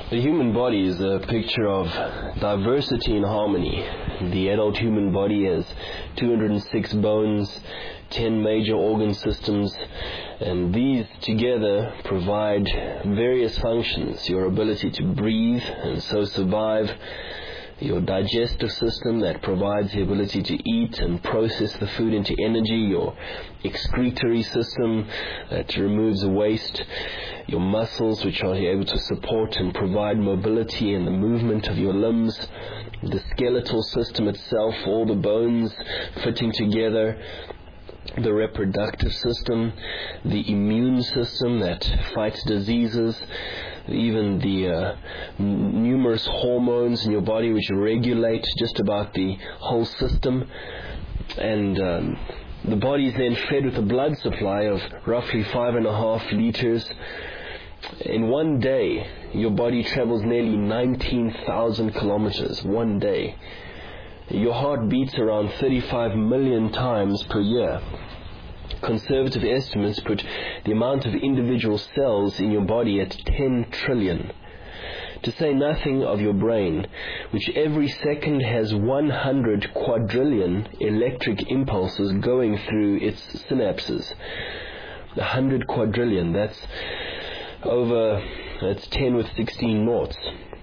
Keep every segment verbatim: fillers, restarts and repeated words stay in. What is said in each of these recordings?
The human body is a picture of diversity and harmony. The adult human body has two hundred six bones, ten major organ systems, and these together provide various functions. Your ability to breathe and so survive, your digestive system that provides the ability to eat and process the food into energy, your excretory system that removes the waste, your muscles which are able to support and provide mobility and the movement of your limbs, the skeletal system itself, all the bones fitting together, the reproductive system, the immune system that fights diseases, even the uh, n- numerous hormones in your body which regulate just about the whole system. And um, the body is then fed with a blood supply of roughly five and a half liters. In one day, your body travels nearly nineteen thousand kilometers, one day. Your heart beats around thirty-five million times per year. Conservative estimates put the amount of individual cells in your body at ten trillion. To say nothing of your brain, which every second has one hundred quadrillion electric impulses going through its synapses. one hundred quadrillion, that's over, that's ten with sixteen noughts.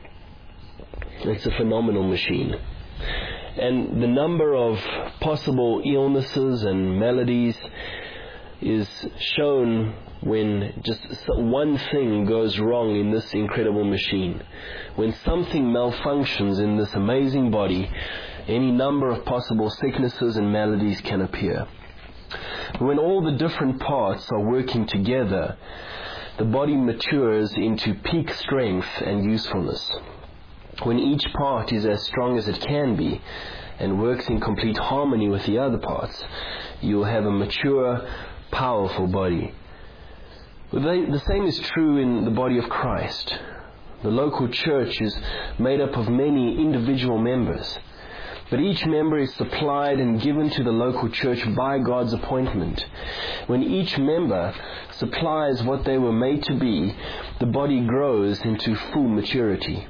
It's a phenomenal machine. And the number of possible illnesses and maladies is shown when just one thing goes wrong in this incredible machine. When something malfunctions in this amazing body, any number of possible sicknesses and maladies can appear. When all the different parts are working together, the body matures into peak strength and usefulness. When each part is as strong as it can be and works in complete harmony with the other parts, you'll have a mature, powerful body. The same is true in the body of Christ. The local church is made up of many individual members, but each member is supplied and given to the local church by God's appointment. When each member supplies what they were made to be, the body grows into full maturity.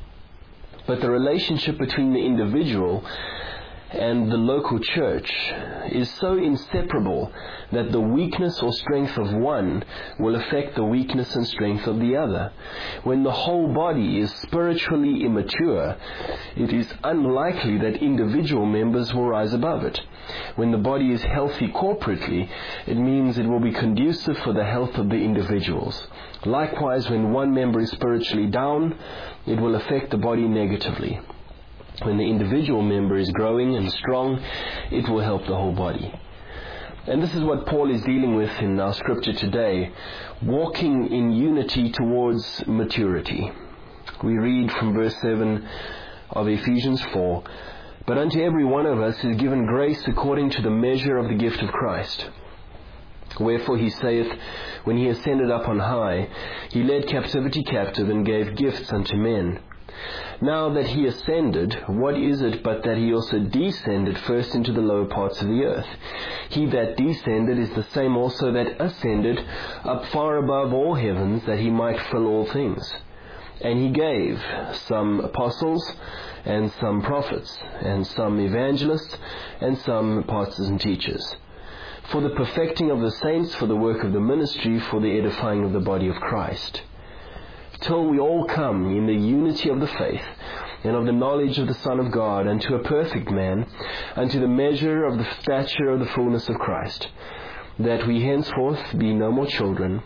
But the relationship between the individual and the local church is so inseparable that the weakness or strength of one will affect the weakness and strength of the other. When the whole body is spiritually immature, it is unlikely that individual members will rise above it. When the body is healthy corporately, it means it will be conducive for the health of the individuals. Likewise, when one member is spiritually down, it will affect the body negatively. When the individual member is growing and strong, it will help the whole body. And this is what Paul is dealing with in our scripture today, walking in unity towards maturity. We read from verse seven of Ephesians four, "But unto every one of us is given grace according to the measure of the gift of Christ. Wherefore he saith, when he ascended up on high, he led captivity captive and gave gifts unto men. Now that he ascended, what is it but that he also descended first into the lower parts of the earth? He that descended is the same also that ascended up far above all heavens, that he might fill all things. And he gave some apostles, and some prophets, and some evangelists, and some pastors and teachers, for the perfecting of the saints, for the work of the ministry, for the edifying of the body of Christ, till we all come in the unity of the faith and of the knowledge of the Son of God, unto a perfect man, unto the measure of the stature of the fullness of Christ, that we henceforth be no more children,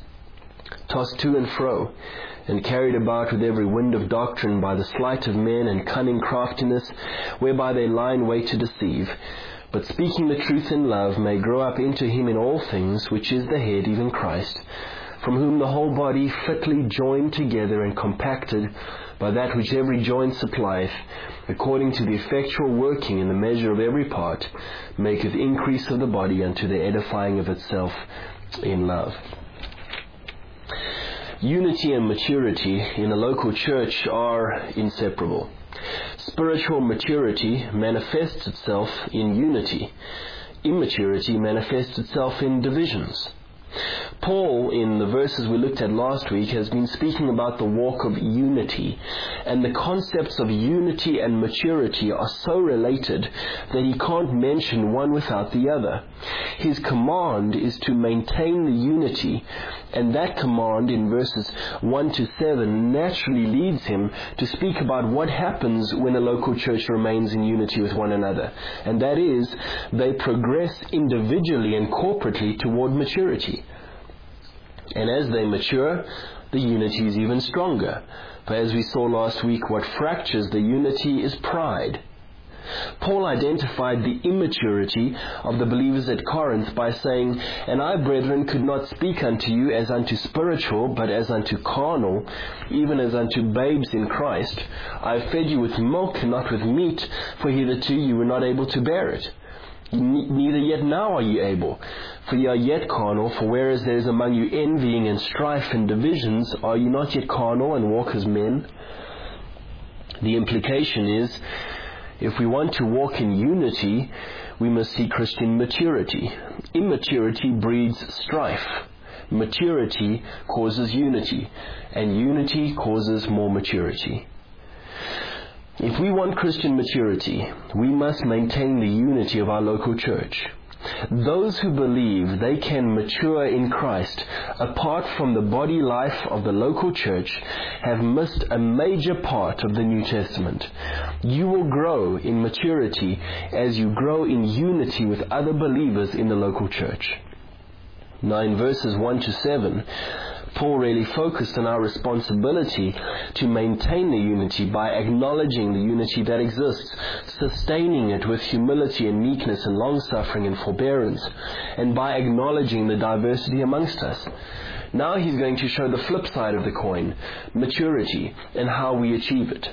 tossed to and fro, and carried about with every wind of doctrine by the sleight of men and cunning craftiness, whereby they lie in wait to deceive, but speaking the truth in love may grow up into him in all things, which is the head, even Christ, from whom the whole body fitly joined together and compacted by that which every joint supplieth, according to the effectual working in the measure of every part, maketh increase of the body unto the edifying of itself in love." Unity and maturity in a local church are inseparable. Spiritual maturity manifests itself in unity. Immaturity manifests itself in divisions. Paul, in the verses we looked at last week, has been speaking about the walk of unity. And the concepts of unity and maturity are so related that he can't mention one without the other. His command is to maintain the unity, and that command in verses one to seven naturally leads him to speak about what happens when a local church remains in unity with one another. And that is, they progress individually and corporately toward maturity. And as they mature, the unity is even stronger. For as we saw last week, what fractures the unity is pride. Paul identified the immaturity of the believers at Corinth by saying, "And I, brethren, could not speak unto you as unto spiritual, but as unto carnal, even as unto babes in Christ. I have fed you with milk, not with meat, for hitherto you were not able to bear it. Neither yet now are you able, for ye are yet carnal, for whereas there is among you envying and strife and divisions, are you not yet carnal and walk as men?" The implication is, if we want to walk in unity, we must see Christian maturity. Immaturity breeds strife. Maturity causes unity, and unity causes more maturity. If we want Christian maturity, we must maintain the unity of our local church. Those who believe they can mature in Christ apart from the body life of the local church have missed a major part of the New Testament. You will grow in maturity as you grow in unity with other believers in the local church. Now in verses one to seven, Paul really focused on our responsibility to maintain the unity by acknowledging the unity that exists, sustaining it with humility and meekness and long-suffering and forbearance, and by acknowledging the diversity amongst us. Now he's going to show the flip side of the coin, maturity, and how we achieve it.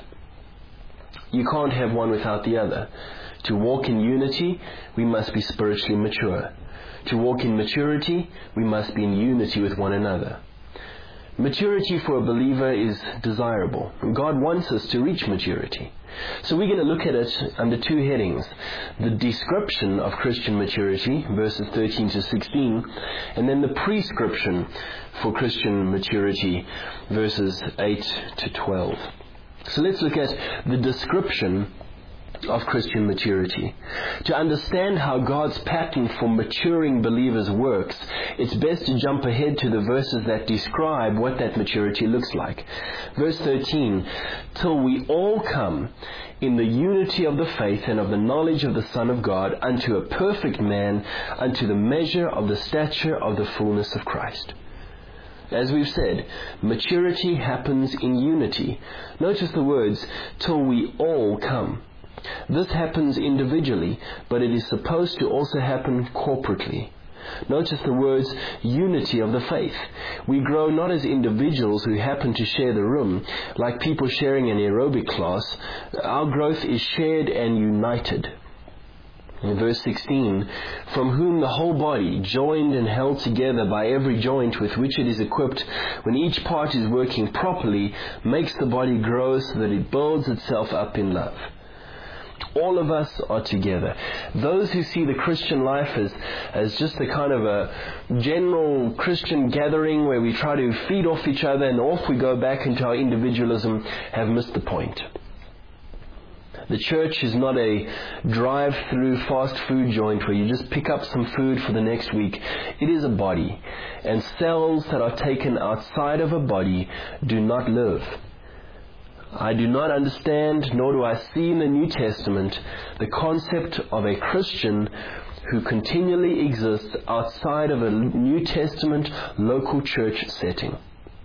You can't have one without the other. To walk in unity, we must be spiritually mature. To walk in maturity, we must be in unity with one another. Maturity for a believer is desirable. God wants us to reach maturity. So we're going to look at it under two headings. The description of Christian maturity, verses thirteen to sixteen, and then the prescription for Christian maturity, verses eight to twelve. So let's look at the description of Christian maturity. To understand how God's pattern for maturing believers works, it's best to jump ahead to the verses that describe what that maturity looks like. Verse thirteen, "Till we all come in the unity of the faith and of the knowledge of the Son of God, unto a perfect man, unto the measure of the stature of the fullness of Christ." As we've said, maturity happens in unity. Notice the words, "till we all come." This happens individually, but it is supposed to also happen corporately. Notice the words, unity of the faith. We grow not as individuals who happen to share the room, like people sharing an aerobic class. Our growth is shared and united. In verse sixteen, "From whom the whole body, joined and held together by every joint with which it is equipped, when each part is working properly, makes the body grow so that it builds itself up in love." All of us are together. Those who see the Christian life as, as just a kind of a general Christian gathering where we try to feed off each other and off we go back into our individualism have missed the point. The church is not a drive-through fast food joint where you just pick up some food for the next week. It is a body, and cells that are taken outside of a body do not live. I do not understand, nor do I see in the New Testament, the concept of a Christian who continually exists outside of a New Testament local church setting.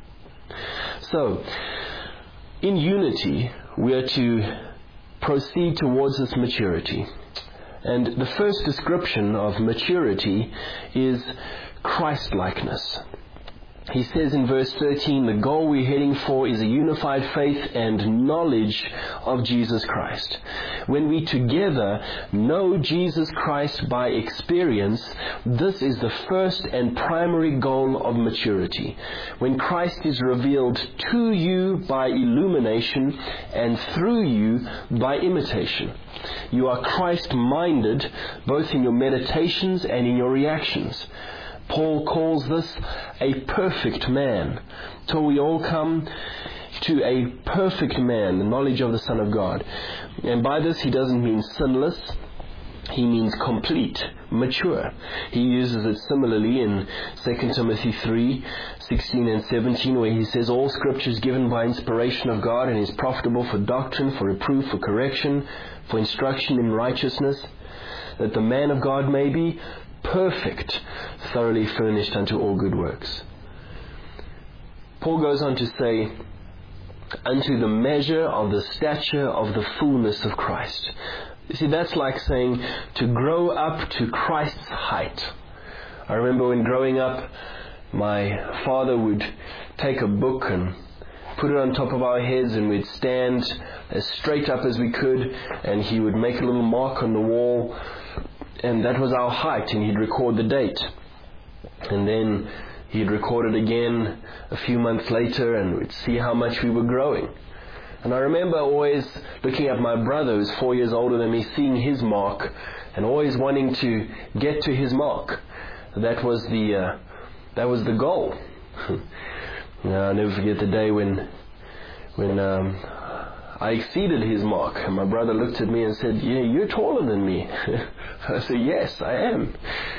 So, in unity, we are to proceed towards this maturity. And the first description of maturity is Christ-likeness. He says in verse thirteen, the goal we're heading for is a unified faith and knowledge of Jesus Christ. When we together know Jesus Christ by experience, this is the first and primary goal of maturity. When Christ is revealed to you by illumination and through you by imitation. You are Christ-minded both in your meditations and in your reactions. Paul calls this a perfect man. Till we all come to a perfect man, the knowledge of the Son of God. And by this he doesn't mean sinless. He means complete, mature. He uses it similarly in Second Timothy three, sixteen and seventeen, where he says, all Scripture is given by inspiration of God and is profitable for doctrine, for reproof, for correction, for instruction in righteousness, that the man of God may be perfect, thoroughly furnished unto all good works. Paul goes on to say, unto the measure of the stature of the fullness of Christ. You see, that's like saying to grow up to Christ's height. I remember when growing up, my father would take a book and put it on top of our heads, and we'd stand as straight up as we could, and he would make a little mark on the wall, and that was our height, and he'd record the date. And then he'd record it again a few months later, and we'd see how much we were growing. And I remember always looking at my brother, who's four years older than me, seeing his mark, and always wanting to get to his mark. That was the uh, that was the goal. I'll never forget the day when when um, I exceeded his mark, and my brother looked at me and said, "Yeah, you're taller than me." I said, "Yes, I am."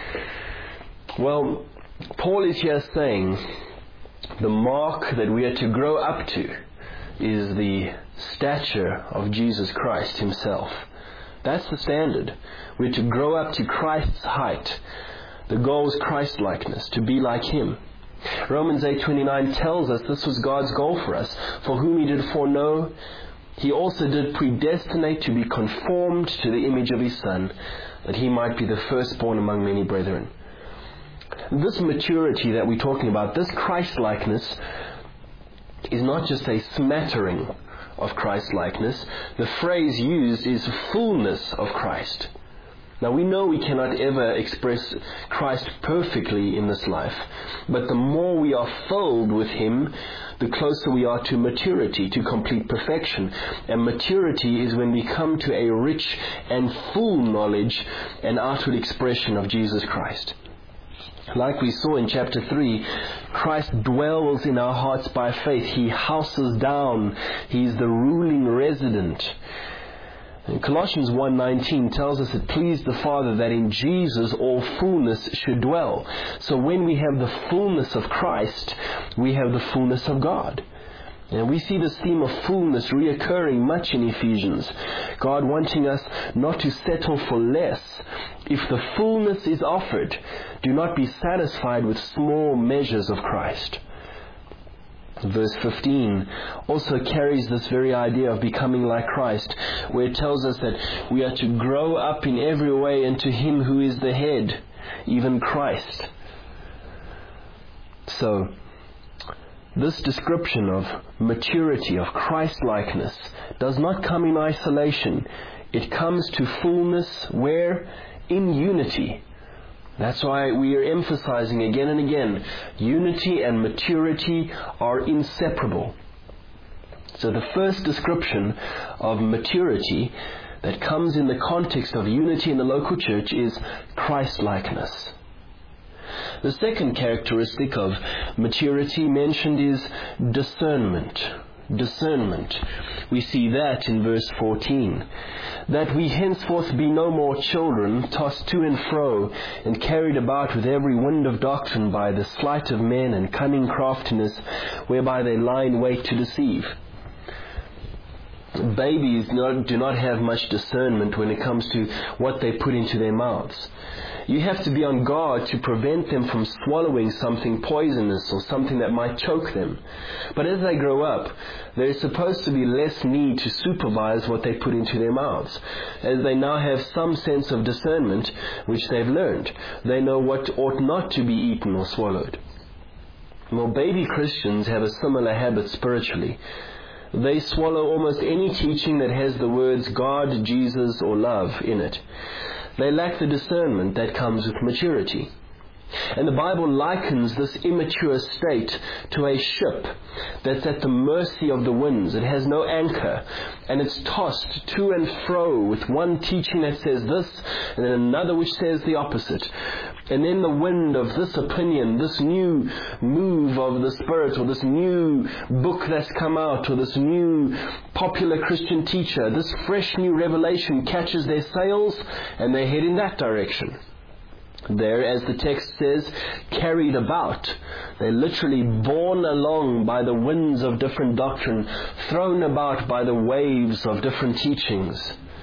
Well, Paul is here saying the mark that we are to grow up to is the stature of Jesus Christ himself. That's the standard. We're to grow up to Christ's height. The goal is Christ-likeness, to be like him. Romans eight twenty-nine tells us this was God's goal for us. For whom he did foreknow, he also did predestinate to be conformed to the image of his Son, that he might be the firstborn among many brethren. This maturity that we're talking about, this Christ-likeness, is not just a smattering of Christ-likeness. The phrase used is fullness of Christ. Now we know we cannot ever express Christ perfectly in this life, but the more we are filled with him, the closer we are to maturity, to complete perfection. And maturity is when we come to a rich and full knowledge and outward expression of Jesus Christ. Like we saw in chapter three, Christ dwells in our hearts by faith. He houses down. He's the ruling resident. And Colossians one nineteen tells us it pleased the Father that in Jesus all fullness should dwell. So when we have the fullness of Christ, we have the fullness of God. And we see this theme of fullness reoccurring much in Ephesians. God wanting us not to settle for less. If the fullness is offered, do not be satisfied with small measures of Christ. Verse fifteen also carries this very idea of becoming like Christ, where it tells us that we are to grow up in every way into him who is the head, even Christ. So, this description of maturity, of Christ-likeness, does not come in isolation. It comes to fullness where? In unity. That's why we are emphasizing again and again, unity and maturity are inseparable. So the first description of maturity that comes in the context of unity in the local church is Christ-likeness. The second characteristic of maturity mentioned is discernment. Discernment. We see that in verse fourteen. That we henceforth be no more children, tossed to and fro, and carried about with every wind of doctrine by the sleight of men and cunning craftiness, whereby they lie in wait to deceive. Babies do not have much discernment when it comes to what they put into their mouths. You have to be on guard to prevent them from swallowing something poisonous or something that might choke them. But as they grow up, there is supposed to be less need to supervise what they put into their mouths, as they now have some sense of discernment which they've learned. They know what ought not to be eaten or swallowed. Well, baby Christians have a similar habit spiritually. They swallow almost any teaching that has the words God, Jesus, or love in it. They lack the discernment that comes with maturity. And the Bible likens this immature state to a ship that's at the mercy of the winds. It has no anchor, and it's tossed to and fro with one teaching that says this, and then another which says the opposite. And then the wind of this opinion, this new move of the Spirit, or this new book that's come out, or this new popular Christian teacher, this fresh new revelation catches their sails and they head in that direction. They're, as the text says, carried about. They're literally borne along by the winds of different doctrine, thrown about by the waves of different teachings.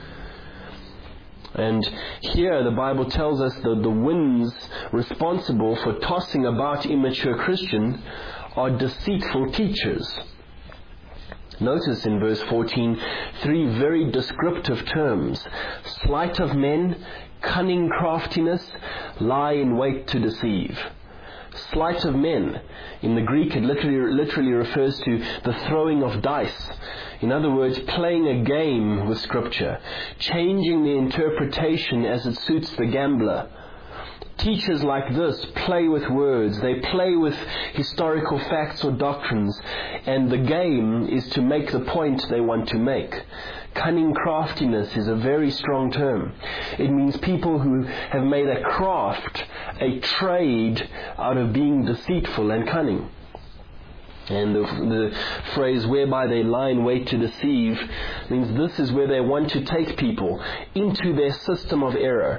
And here the Bible tells us that the winds responsible for tossing about immature Christians are deceitful teachers. Notice in verse fourteen, three very descriptive terms: sleight of men, cunning craftiness, lie in wait to deceive. Sleight of men. In the Greek, it literally, literally refers to the throwing of dice. In other words, playing a game with Scripture, changing the interpretation as it suits the gambler. Teachers like this play with words, they play with historical facts or doctrines, and the game is to make the point they want to make. Cunning craftiness is a very strong term. It means people who have made a craft, a trade out of being deceitful and cunning. And the, the phrase whereby they lie in wait to deceive means this is where they want to take people into their system of error.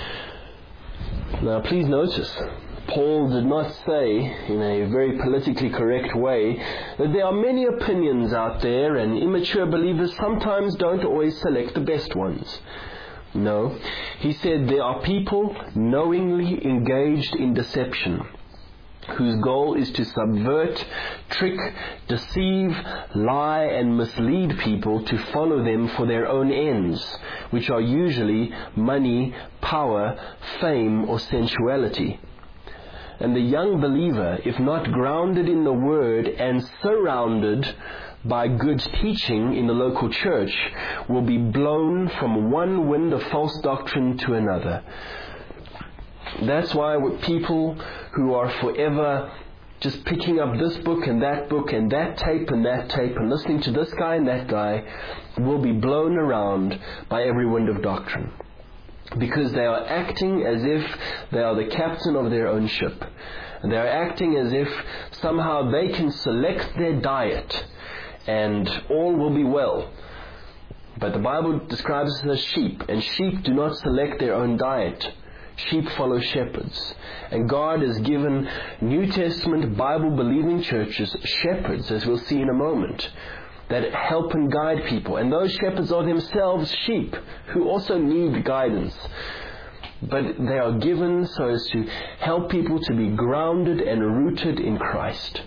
Now please notice, Paul did not say, in a very politically correct way, that there are many opinions out there and immature believers sometimes don't always select the best ones. No, he said there are people knowingly engaged in deception, whose goal is to subvert, trick, deceive, lie and mislead people to follow them for their own ends, which are usually money, power, fame or sensuality. And the young believer, if not grounded in the Word and surrounded by good teaching in the local church, will be blown from one wind of false doctrine to another. That's why people who are forever just picking up this book and that book and that tape and that tape and listening to this guy and that guy will be blown around by every wind of doctrine. Because they are acting as if they are the captain of their own ship. And they are acting as if somehow they can select their diet and all will be well. But the Bible describes us as sheep, and sheep do not select their own diet. Sheep follow shepherds. And God has given New Testament Bible-believing churches shepherds, as we'll see in a moment, that help and guide people. And those shepherds are themselves sheep who also need guidance. But they are given so as to help people to be grounded and rooted in Christ.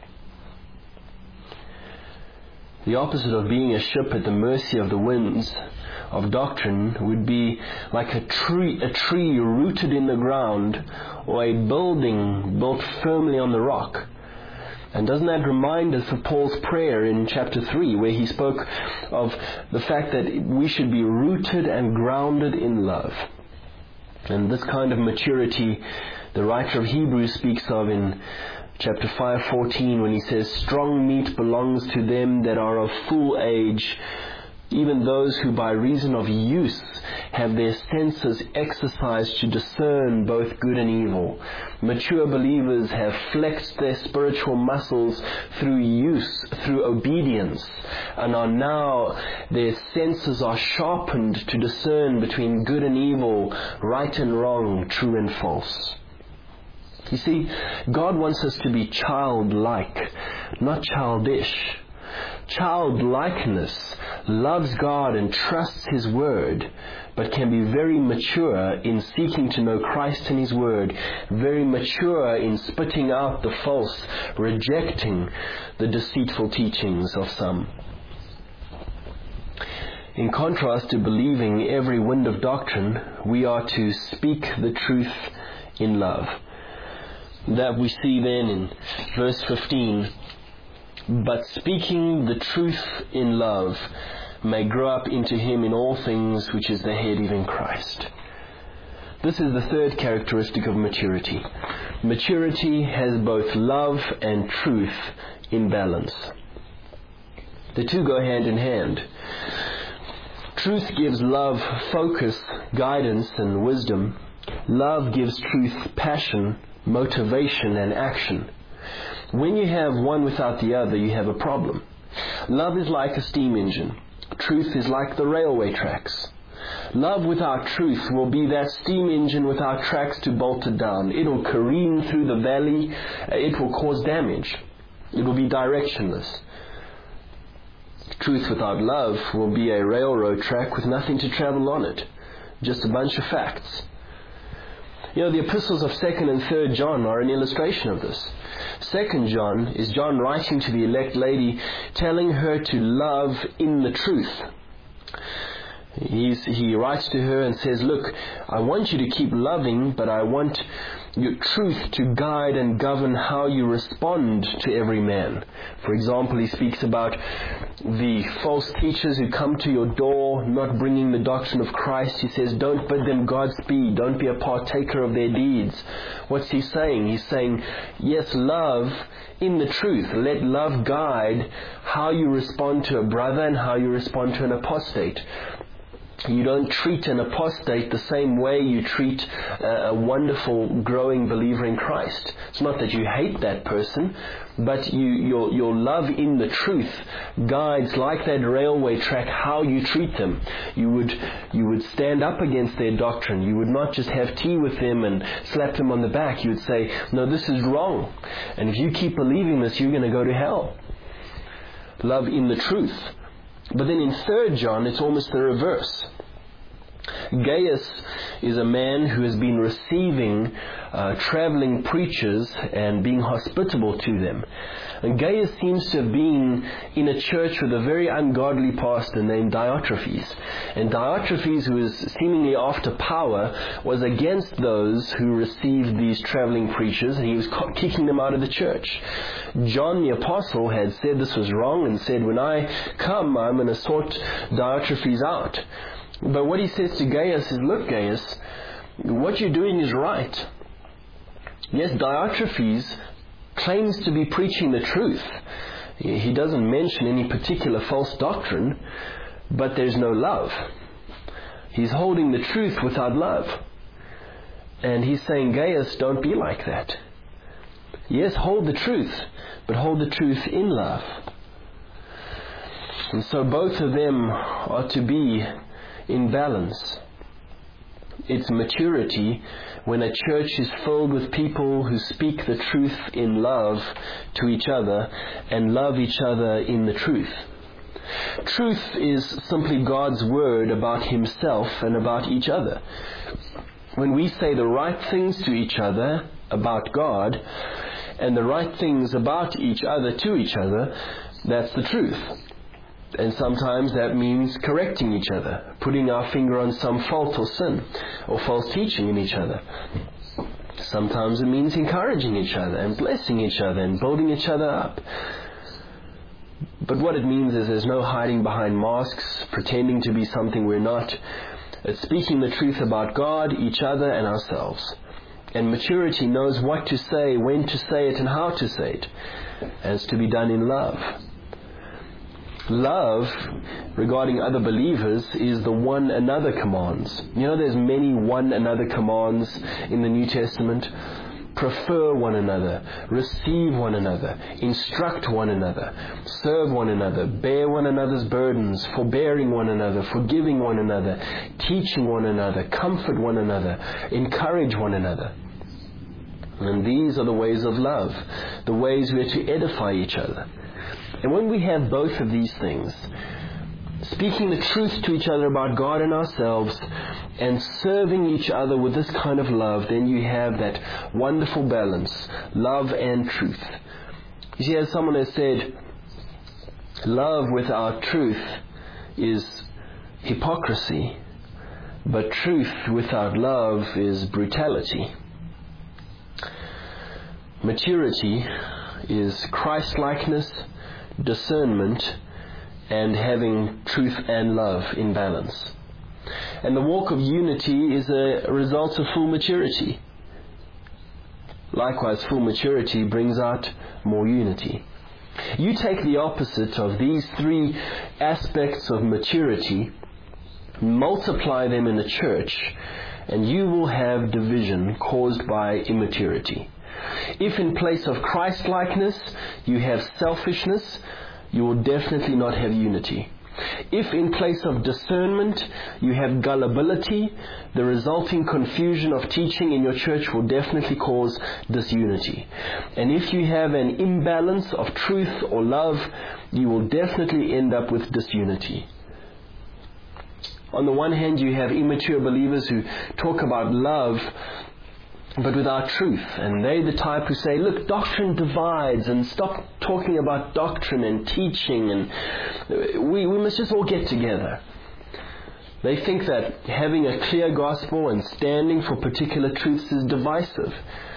The opposite of being a ship at the mercy of the winds of doctrine would be like a tree, a tree rooted in the ground, or a building built firmly on the rock. And doesn't that remind us of Paul's prayer in chapter three, where he spoke of the fact that we should be rooted and grounded in love? And this kind of maturity, the writer of Hebrews speaks of in chapter five fourteen, when he says, "Strong meat belongs to them that are of full age, even those who by reason of use have their senses exercised to discern both good and evil." Mature believers have flexed their spiritual muscles through use, through obedience, and are now, their senses are sharpened to discern between good and evil, right and wrong, true and false. You see, God wants us to be childlike, not childish. Childlikeness loves God and trusts His Word, but can be very mature in seeking to know Christ and His Word, very mature in spitting out the false, rejecting the deceitful teachings of some. In contrast to believing every wind of doctrine, we are to speak the truth in love. That we see then in verse fifteen. But speaking the truth in love may grow up into Him in all things, which is the head, even Christ. This is the third characteristic of maturity. Maturity has both love and truth in balance. The two go hand in hand. Truth gives love focus, guidance, and wisdom, Love gives truth passion, motivation, and action. When you have one without the other, you have a problem. Love is like a steam engine. Truth is like the railway tracks. Love without truth will be that steam engine without tracks to bolt it down. It will careen through the valley. It will cause damage. It will be directionless. Truth without love will be a railroad track with nothing to travel on it. Just a bunch of facts. You know, the epistles of second and third John are an illustration of this. second John is John writing to the elect lady, telling her to love in the truth. He's, he writes to her and says, look, I want you to keep loving, but I want your truth to guide and govern how you respond to every man. For example, he speaks about the false teachers who come to your door not bringing the doctrine of Christ. He says, don't bid them Godspeed. Don't be a partaker of their deeds. What's he saying? He's saying, yes, love in the truth. Let love guide how you respond to a brother and how you respond to an apostate. You don't treat an apostate the same way you treat a wonderful, growing believer in Christ. It's not that you hate that person, but you, your, your love in the truth guides, like that railway track, how you treat them. You would, you would stand up against their doctrine. You would not just have tea with them and slap them on the back. You would say, no, this is wrong. And if you keep believing this, you're going to go to hell. Love in the truth. But then in third John, it's almost the reverse. Gaius is a man who has been receiving uh, traveling preachers and being hospitable to them. And Gaius seems to have been in a church with a very ungodly pastor named Diotrephes. And Diotrephes, who was seemingly after power, was against those who received these traveling preachers, and he was kicking them out of the church. John the Apostle had said this was wrong and said, when I come, I'm going to sort Diotrephes out. But what he says to Gaius is, look, Gaius, what you're doing is right. Yes, Diotrephes claims to be preaching the truth. He doesn't mention any particular false doctrine, but there's no love. He's holding the truth without love. And he's saying, Gaius, don't be like that. Yes, hold the truth, but hold the truth in love. And so both of them are to be in balance. It's maturity when a church is filled with people who speak the truth in love to each other and love each other in the truth. Truth is simply God's word about Himself and about each other. When we say the right things to each other about God and the right things about each other to each other, that's the truth. And sometimes that means correcting each other, putting our finger on some fault or sin or false teaching in each other. Sometimes it means encouraging each other and blessing each other and building each other up. But what it means is there's no hiding behind masks, pretending to be something we're not. It's speaking the truth about God, each other, and ourselves. And maturity knows what to say, when to say it, and how to say it. And it's to be done in love. Love, regarding other believers, is the one another commands. You know, there's many one another commands in the New Testament. Prefer one another, receive one another, instruct one another, serve one another, bear one another's burdens, forbearing one another, forgiving one another, teaching one another, comfort one another, encourage one another. And these are the ways of love, the ways we are to edify each other. And when we have both of these things, speaking the truth to each other about God and ourselves, and serving each other with this kind of love, then you have that wonderful balance, love and truth. You see, as someone has said, love without truth is hypocrisy, but truth without love is brutality. Maturity is Christ-likeness, discernment, and having truth and love in balance. And the walk of unity is a result of full maturity. Likewise, full maturity brings out more unity. You take the opposite of these three aspects of maturity, multiply them in the church, and you will have division caused by immaturity. If in place of Christ-likeness you have selfishness, you will definitely not have unity. If in place of discernment you have gullibility, the resulting confusion of teaching in your church will definitely cause disunity. And if you have an imbalance of truth or love, you will definitely end up with disunity. On the one hand, you have immature believers who talk about love but without truth. And they're the type who say, look, doctrine divides, and stop talking about doctrine and teaching, and we, we must just all get together. They think that having a clear gospel and standing for particular truths is divisive.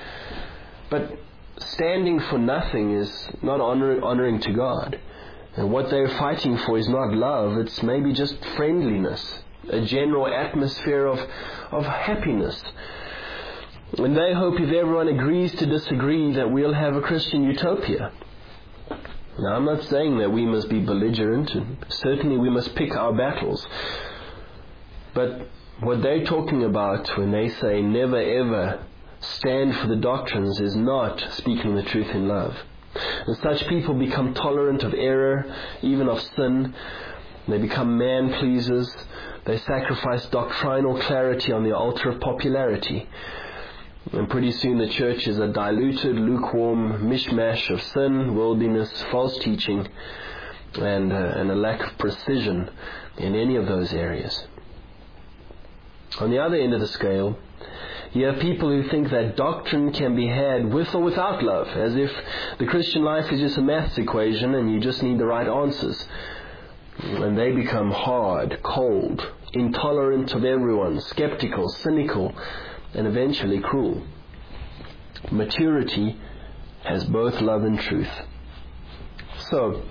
But standing for nothing is not honor, honoring to God. And what they're fighting for is not love, it's maybe just friendliness, a general atmosphere of, of happiness. And they hope if everyone agrees to disagree that we'll have a Christian utopia. Now, I'm not saying that we must be belligerent, and certainly we must pick our battles. But what they're talking about when they say never ever stand for the doctrines is not speaking the truth in love. And such people become tolerant of error, even of sin. They become man-pleasers. They sacrifice doctrinal clarity on the altar of popularity. And pretty soon the church is a diluted, lukewarm mishmash of sin, worldliness, false teaching, and, uh, and a lack of precision in any of those areas. On the other end of the scale, you have people who think that doctrine can be had with or without love, as if the Christian life is just a maths equation and you just need the right answers. And they become hard, cold, intolerant of everyone, skeptical, cynical, and eventually cruel. Maturity has both love and truth. So,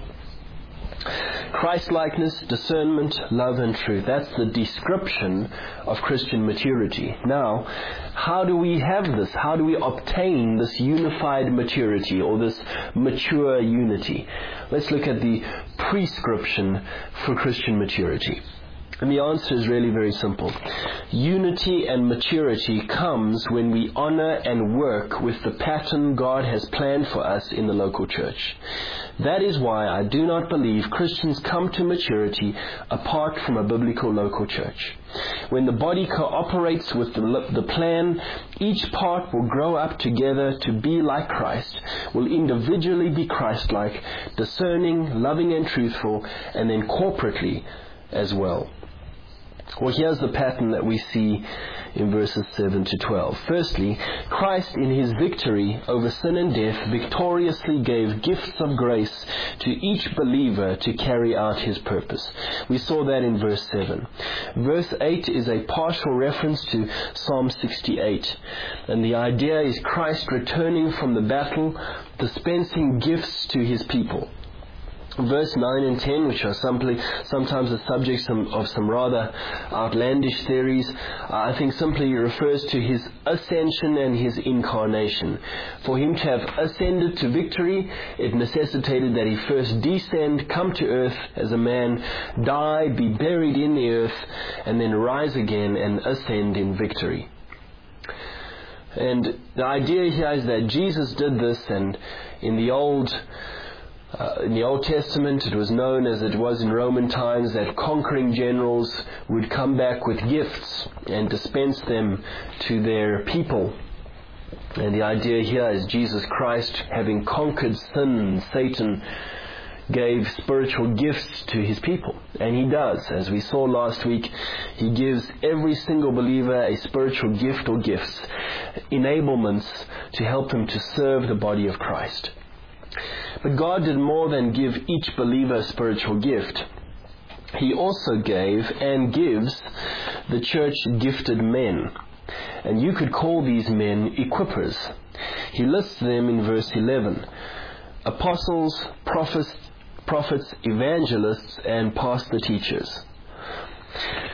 Christ-likeness, discernment, love and truth. That's the description of Christian maturity. Now, how do we have this? How do we obtain this unified maturity or this mature unity? Let's look at the prescription for Christian maturity. And the answer is really very simple. Unity and maturity comes when we honor and work with the pattern God has planned for us in the local church. That is why I do not believe Christians come to maturity apart from a biblical local church. When the body cooperates with the, the plan, each part will grow up together to be like Christ, will individually be Christ-like, discerning, loving and truthful, and then corporately as well. Well, here's the pattern that we see in verses seven to twelve. Firstly, Christ in His victory over sin and death victoriously gave gifts of grace to each believer to carry out His purpose. We saw that in verse seven. Verse eight is a partial reference to Psalm sixty-eight. And the idea is Christ returning from the battle, dispensing gifts to His people. Verse nine and ten, which are simply, sometimes the subjects of some rather outlandish theories, I think simply refers to His ascension and His incarnation. For Him to have ascended to victory, it necessitated that He first descend, come to earth as a man, die, be buried in the earth, and then rise again and ascend in victory. And the idea here is that Jesus did this, and in the old Uh, in the Old Testament, it was known as it was in Roman times that conquering generals would come back with gifts and dispense them to their people. And the idea here is Jesus Christ, having conquered sin and Satan, gave spiritual gifts to His people. And He does. As we saw last week, He gives every single believer a spiritual gift or gifts, enablements to help them to serve the body of Christ. But God did more than give each believer a spiritual gift. He also gave and gives the church gifted men. And you could call these men equippers. He lists them in verse eleven. Apostles, prophets, prophets, evangelists, and pastor teachers.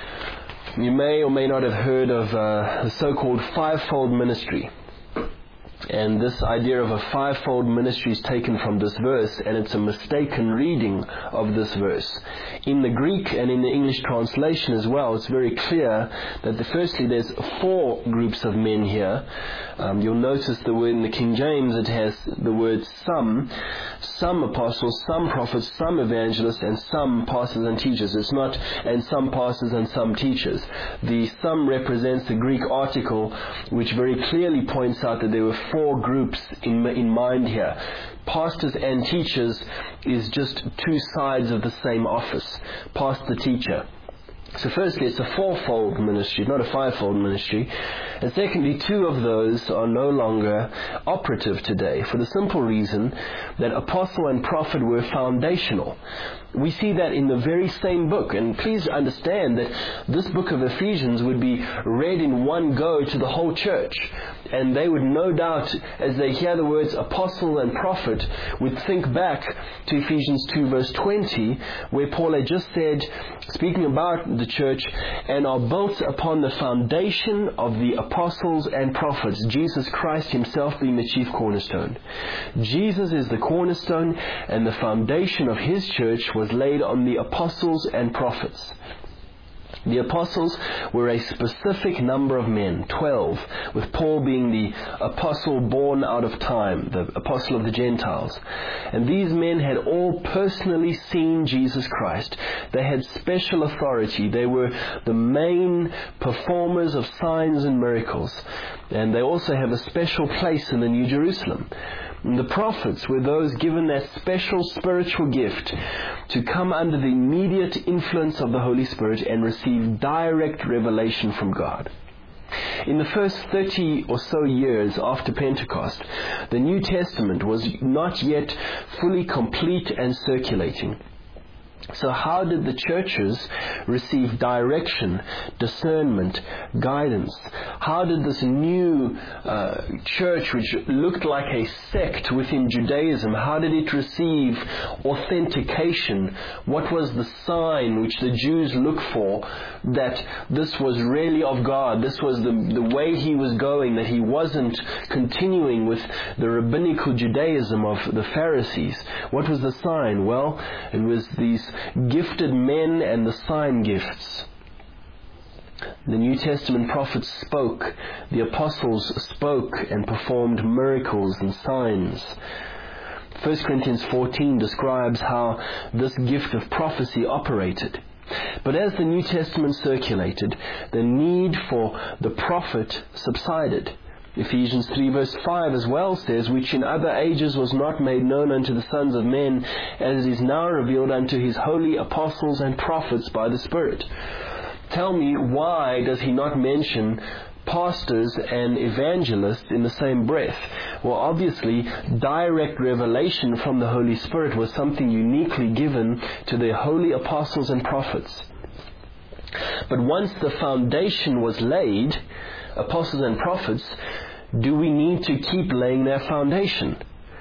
You may or may not have heard of uh, the so-called fivefold ministry. And this idea of a fivefold ministry is taken from this verse, and it's a mistaken reading of this verse. In the Greek and in the English translation as well, it's very clear that the, firstly there's four groups of men here. Um, you'll notice the word in the King James, it has the word some, some apostles, some prophets, some evangelists, and some pastors and teachers. It's not, and some pastors and some teachers. The some represents the Greek article, which very clearly points out that there were four groups in, in mind here. Pastors and teachers is just two sides of the same office. Pastor, teacher. So firstly, it's a fourfold ministry, not a fivefold ministry. And secondly, two of those are no longer operative today, for the simple reason that apostle and prophet were foundational. We see that in the very same book. And please understand that this book of Ephesians would be read in one go to the whole church. And they would no doubt, as they hear the words apostle and prophet, would think back to Ephesians two verse twenty, where Paul had just said, speaking about the church, and are built upon the foundation of the apostles and prophets, Jesus Christ himself being the chief cornerstone. Jesus is the cornerstone, and the foundation of his church was laid on the apostles and prophets. The apostles were a specific number of men, twelve, with Paul being the apostle born out of time, the apostle of the Gentiles. And these men had all personally seen Jesus Christ. They had special authority. They were the main performers of signs and miracles. And they also have a special place in the New Jerusalem. And the prophets were those given that special spiritual gift to come under the immediate influence of the Holy Spirit and receive direct revelation from God. In the first thirty or so years after Pentecost, the New Testament was not yet fully complete and circulating. So how did the churches receive direction, discernment, guidance? How did this new uh, church, which looked like a sect within Judaism, how did it receive authentication? What was the sign which the Jews looked for that this was really of God? This was the, the way he was going, that he wasn't continuing with the rabbinical Judaism of the Pharisees. What was the sign? Well, it was these gifted men and the sign gifts. The New Testament prophets spoke, the apostles spoke and performed miracles and signs. First Corinthians fourteen describes how this gift of prophecy operated. But as the New Testament circulated, the need for the prophet subsided. Ephesians three verse five as well says, which in other ages was not made known unto the sons of men, as it is now revealed unto his holy apostles and prophets by the Spirit. Tell me, why does he not mention pastors and evangelists in the same breath? Well, obviously, direct revelation from the Holy Spirit was something uniquely given to the holy apostles and prophets. But once the foundation was laid, apostles and prophets, do we need to keep laying their foundation?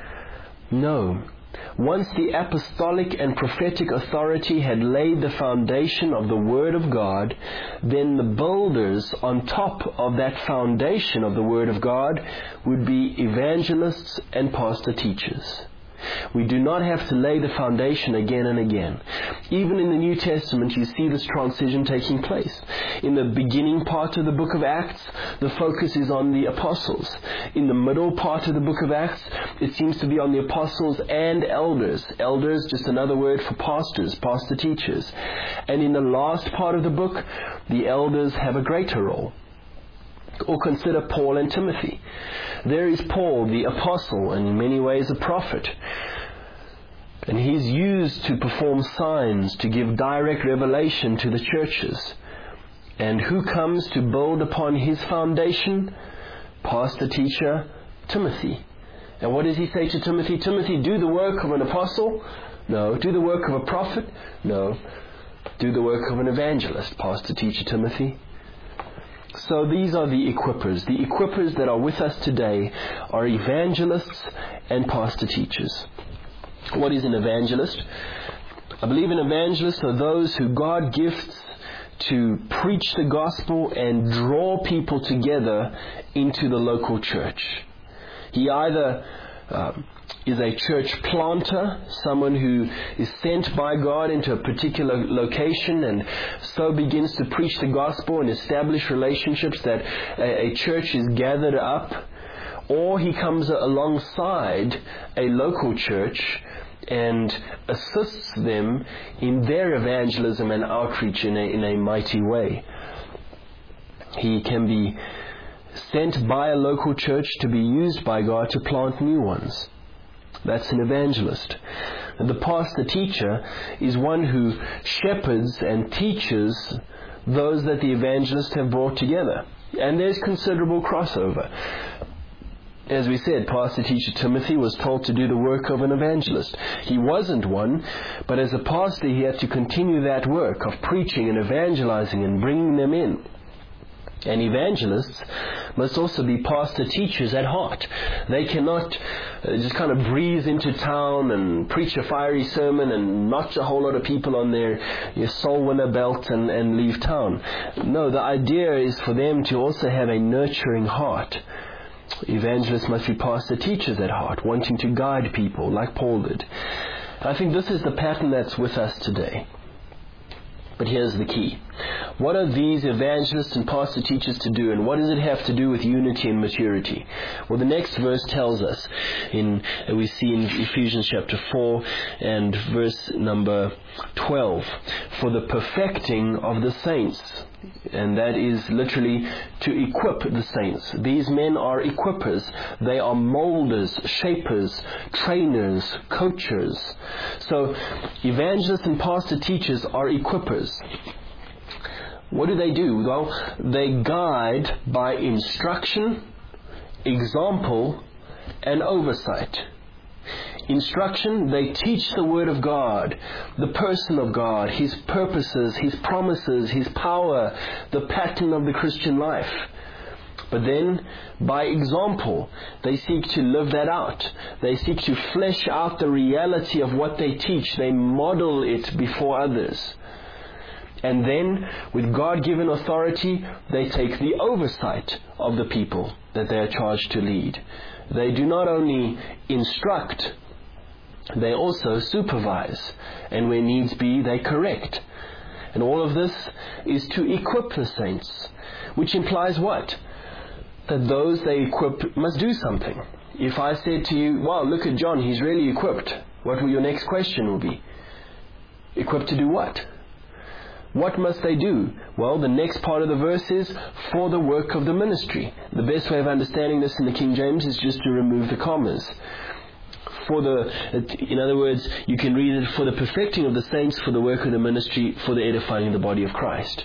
No. Once the apostolic and prophetic authority had laid the foundation of the Word of God, then the builders on top of that foundation of the Word of God would be evangelists and pastor teachers. We do not have to lay the foundation again and again. Even in the New Testament, you see this transition taking place. In the beginning part of the book of Acts, the focus is on the apostles. In the middle part of the book of Acts, it seems to be on the apostles and elders. Elders, just another word for pastors, pastor teachers. And in the last part of the book, the elders have a greater role. Or consider Paul and Timothy. There is Paul, the apostle, and in many ways a prophet. And he's used to perform signs, to give direct revelation to the churches. And who comes to build upon his foundation? Pastor, teacher, Timothy. And what does he say to Timothy? Timothy, do the work of an apostle? No. Do the work of a prophet? No. Do the work of an evangelist, Pastor, teacher, Timothy. So these are the equippers. The equippers that are with us today are evangelists and pastor teachers. What is an evangelist? I believe an evangelist are those who God gifts to preach the gospel and draw people together into the local church. He either um, is a church planter, someone who is sent by God into a particular location and so begins to preach the gospel and establish relationships that a, a church is gathered up, or he comes alongside a local church and assists them in their evangelism and outreach in a, in a mighty way. He can be sent by a local church to be used by God to plant new ones. That's an evangelist. And the pastor teacher is one who shepherds and teaches those that the evangelists have brought together. And there's considerable crossover. As we said, pastor teacher Timothy was told to do the work of an evangelist. He wasn't one, but as a pastor he had to continue that work of preaching and evangelizing and bringing them in. And evangelists must also be pastor teachers at heart. They cannot uh, just kind of breeze into town and preach a fiery sermon and notch a whole lot of people on their, their soul winner belt and, and leave town. No, the idea is for them to also have a nurturing heart. Evangelists must be pastor teachers at heart, wanting to guide people like Paul did. I think this is the pattern that's with us today. But here's the key. What are these evangelists and pastor teachers to do, and what does it have to do with unity and maturity? Well, the next verse tells us, in we see in Ephesians chapter four and verse number twelve, for the perfecting of the saints. And that is literally to equip the saints. These men are equippers. They are molders, shapers, trainers, coachers. So evangelists and pastor teachers are equippers. What do they do? Well, they guide by instruction, example, and oversight. Instruction, they teach the Word of God, the person of God, His purposes, His promises, His power, the pattern of the Christian life. But then, by example, they seek to live that out. They seek to flesh out the reality of what they teach. They model it before others. And then, with God-given authority, they take the oversight of the people that they are charged to lead. They do not only instruct, they also supervise, and where needs be, they correct. And all of this is to equip the saints, which implies what? That those they equip must do something. If I said to you, wow, look at John, he's really equipped, what will your next question will be? Equipped to do what? What must they do? Well, the next part of the verse is, for the work of the ministry. The best way of understanding this in the King James is just to remove the commas. For the, in other words, you can read it, for the perfecting of the saints, for the work of the ministry, for the edifying of the body of Christ.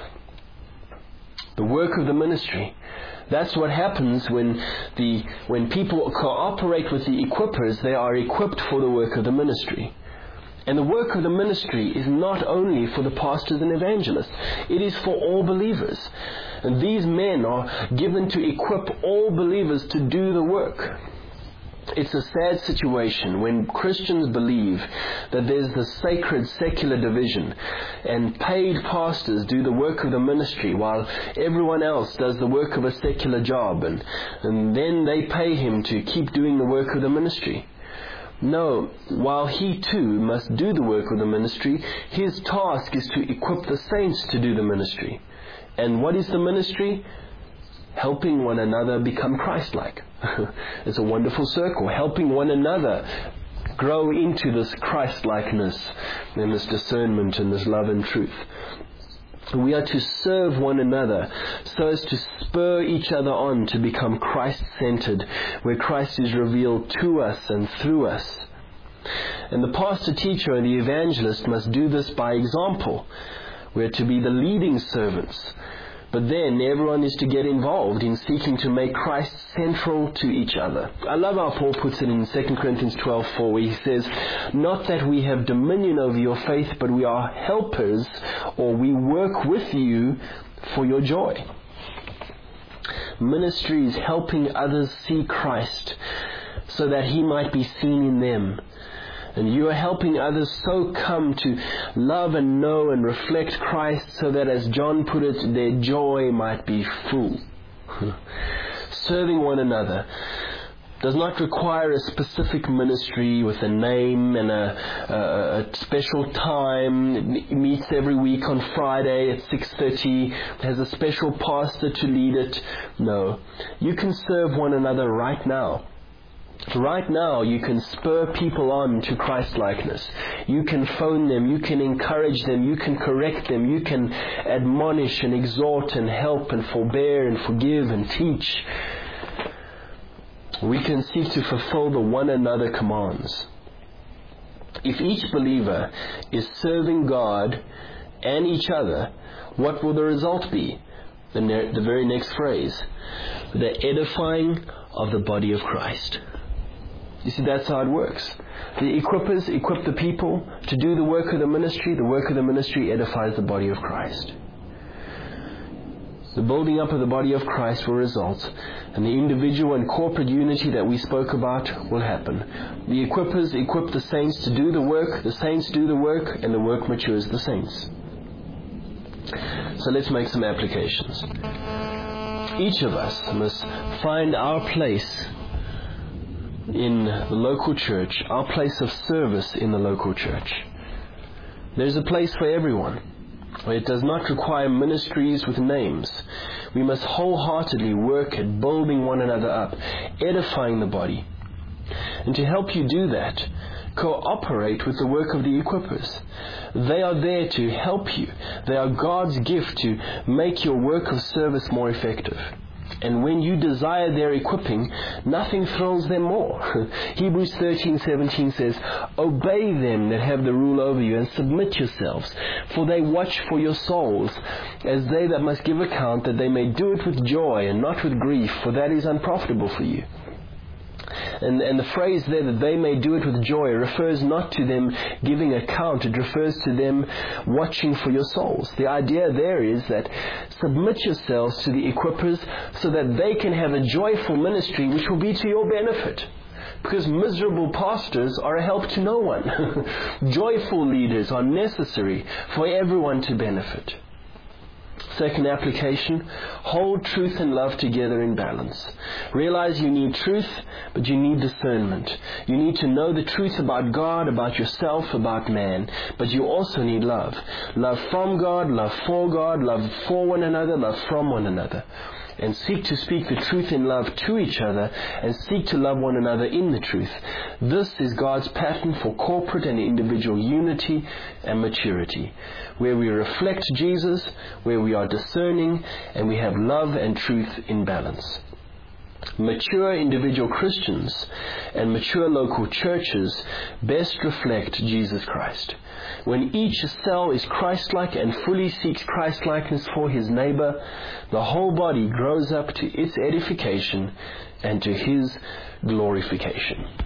The work of the ministry. That's what happens when the when people cooperate with the equippers. They are equipped for the work of the ministry. And the work of the ministry is not only for the pastors and evangelists. It is for all believers. And these men are given to equip all believers to do the work. It's a sad situation when Christians believe that there's the sacred secular division and paid pastors do the work of the ministry while everyone else does the work of a secular job, and, and then they pay him to keep doing the work of the ministry. No, while he too must do the work of the ministry, his task is to equip the saints to do the ministry. And what is the ministry? Helping one another become Christ-like. It's a wonderful circle. Helping one another grow into this Christ-likeness and this discernment and this love and truth. We are to serve one another so as to spur each other on to become Christ-centered, where Christ is revealed to us and through us. And the pastor, teacher, and the evangelist must do this by example. We are to be the leading servants. But then everyone is to get involved in seeking to make Christ central to each other. I love how Paul puts it in Second Corinthians twelve four, where he says, not that we have dominion over your faith, but we are helpers, or we work with you for your joy. Ministry is helping others see Christ so that He might be seen in them. And you are helping others so come to love and know and reflect Christ so that, as John put it, their joy might be full. Serving one another. does not require a specific ministry with a name and a, a, a special time. It meets every week on Friday at six thirty. Has a special pastor to lead it. No. You can serve one another right now. Right now, you can spur people on to Christ-likeness. You can phone them, you can encourage them, you can correct them, you can admonish and exhort and help and forbear and forgive and teach. We can seek to fulfill the one another commands. If each believer is serving God and each other, what will the result be? The, ne- the very next phrase, the edifying of the body of Christ. You see, that's how it works. The equippers equip the people to do the work of the ministry. The work of the ministry edifies the body of Christ. The building up of the body of Christ will result, and the individual and corporate unity that we spoke about will happen. The equippers equip the saints to do the work, the saints do the work, and the work matures the saints. So let's make some applications. Each of us must find our place in the local church, our place of service in the local church. There's a place for everyone. It does not require ministries with names. We must wholeheartedly work at building one another up, edifying the body. And to help you do that, cooperate with the work of the equippers. They are there to help you. They are God's gift to make your work of service more effective. And when you desire their equipping, nothing thrills them more. Hebrews thirteen seventeen says, "Obey them that have the rule over you, and submit yourselves, for they watch for your souls, as they that must give account, that they may do it with joy and not with grief, for that is unprofitable for you." And, and the phrase there, that they may do it with joy, refers not to them giving account. It refers to them watching for your souls. The idea there is that submit yourselves to the equippers so that they can have a joyful ministry which will be to your benefit. Because miserable pastors are a help to no one. Joyful leaders are necessary for everyone to benefit. Second application, hold truth and love together in balance. Realize you need truth, but you need discernment. You need to know the truth about God, about yourself, about man, but you also need love. Love from God, love for God, love for one another, love from one another. And seek to speak the truth in love to each other, and seek to love one another in the truth. This is God's pattern for corporate and individual unity and maturity, where we reflect Jesus, where we are discerning, and we have love and truth in balance. Mature individual Christians and mature local churches best reflect Jesus Christ. When each cell is Christ-like and fully seeks Christ-likeness for his neighbor, the whole body grows up to its edification and to his glorification.